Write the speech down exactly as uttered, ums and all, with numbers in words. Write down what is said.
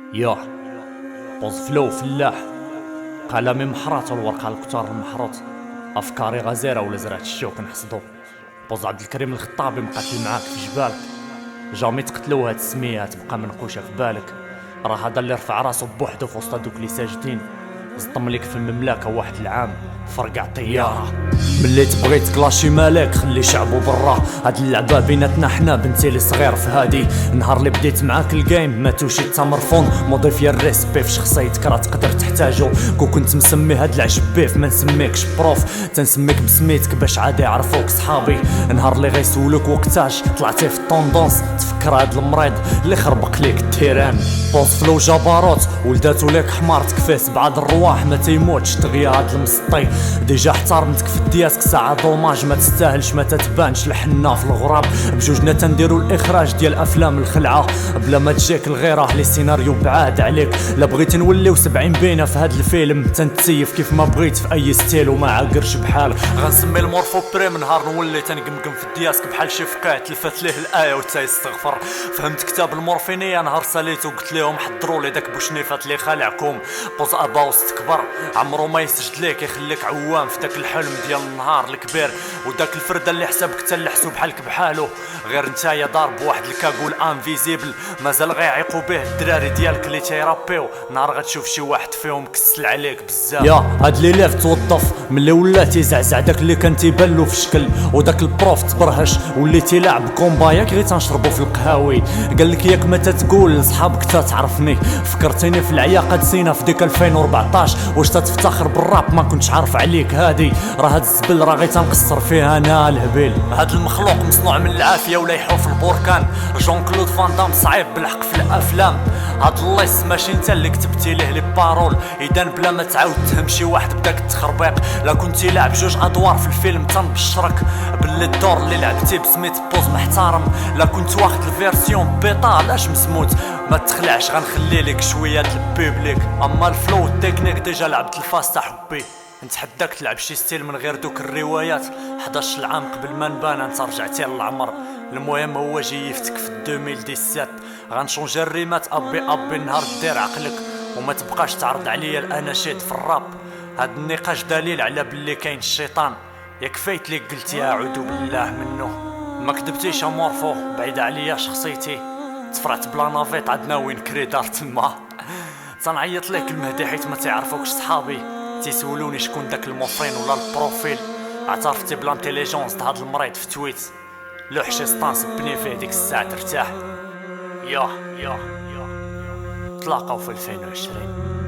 ياه بوز فلو فلاح قلمي محراط والورقة الكتار المحروط أفكاري غزيرة ولا زرعت الشوك نحصدو. بوز عبد الكريم الخطابي مقاتل معاك في جبالك، جامي تقتلو هاد السمية تبقى منقوشة في بالك. راه هذا اللي رفع راسو بوحدو في وسط دوك اللي ساجدين، زطم ليك في المملكة واحد العام فرقع طيارة. ملي تبغي تكلاشي مالك خلي شعبو برا، هاد اللعبة بيناتنا حنا بنتي لي صغير في هادي. نهار اللي بديت معاك الجيم ما توشي تمرفون مضيف يا الريسبي في شخصيتك راه تقدر تحتاجو. كو كنت مسمي هاد العجب بيف ما نسميكش بروف، تنسميك بسميتك باش عادي يعرفوك صحابي. نهار اللي غيسولوك وقتاش طلعتي في الطوندونس تفكر هاد المريض اللي خربق ليك التيران. بوز فلو جبروت ولداتو ليك حمار تكفيه سبعة د الرواح ما تيموتش تغيا هاد المسطي. ديجا احترمتك في دياسك ساعة دوماج ما تستاهلش ما تتبانش الحنا في الغراب. بجوجنا تنديرو الاخراج ديال افلام الخلعة بلا ما تجيك الغيرة لي سيناريو بعاد عليك. لا بغيت نوليو سبعين بينا في هاد الفيلم تنتسيف كيف ما بغيت في اي ستيل وما عاقرش بحالك. غنسمي المورفو بريم نهار نولي تنقمقم في دياسك بحال شي فقيه تلفات ليه الايه وتيستغفر. فهمت كتاب المورفينيه نهار ساليتو قلت ليهم حضروا لي داك بوشنيفات اللي خالعكم. بوز اباوس تكبر عمرو ما يسجد ليك يخليك عوام في داك الحلم ديال النهار الكبير، وداك الفرده اللي حسابك تلحسو بحالك بحالو. غير نتايا ضارب واحد الكاغول انفيزيبل مازال غيعيقوا به الدراري ديالك اللي تيرابيو. نهار غتشوف شي واحد فيهم كسل عليك بزاف. يا هاد اللي ليف توظف ملي ولا تيزعزع داك اللي كان تيبان في شكل، وداك البروف تبرهش واللي تيلعب كومبا ياك غير تنشربو في القهاوي. قال لك ياك ما تتقول لصحابك تتعرفني، فكرتيني في العياقه دسينا في ديك ألفين وأربعطاش. واش تتفتخر بالراب ما كنتش عارف عليك هادي، راه هاد الزبل راه غير تنقصر فيها انا الهبيل. هاد المخلوق مصنوع من العافيه ولا يحوف في البركان. جون كلود فان دام صعيب بالحق في الافلام. هاد الليس ماشي انت اللي كتبتي ليه لي بارول، اذا بلا ما تعاود تهم شي واحد بداك التخربيق. لا كنتي لاعب جوج ادوار في الفيلم تنبشرك باللي الدور اللي لعبتي بسميت بوز محترم. لا كنت واخد الفيرسيون بيطا علاش مسموت ما تخلعش غنخلي لك شويه البوبليك. اما الفلو التكنيك ديجا لعبت الفاستا حبي، نتحداك تلعب شي ستيل من غير دوك الروايات. حداش العام قبل ما نبان انت رجعتي للعمر. المهم هو جيفتك في ألفين وسبعطاش غنشونجي الريمات ابي ابي نهار دير عقلك وما تبقاش تعرض عليا الاناشيد في الراب. هاد النقاش دليل على بلي كاين الشيطان، ياك فايت ليك قلتي اعوذ بالله منه. ما كذبتيش امورفو بعيد عليا شخصيتي، تفرعت بلا نافيت عندنا وين كري دار تما. تنعيط ليك المهدي حيت ما تعرفوكش صحابي، تيسولوني شكون داك الموفرين ولا البروفيل. اعترفتي بلا انتيليجونس د هاد المريض في تويت، لوح شي ستانس بني فيه ديك الساعه ترتاح. ياه ياه ياه تلاقاو في ألفين وعشرين.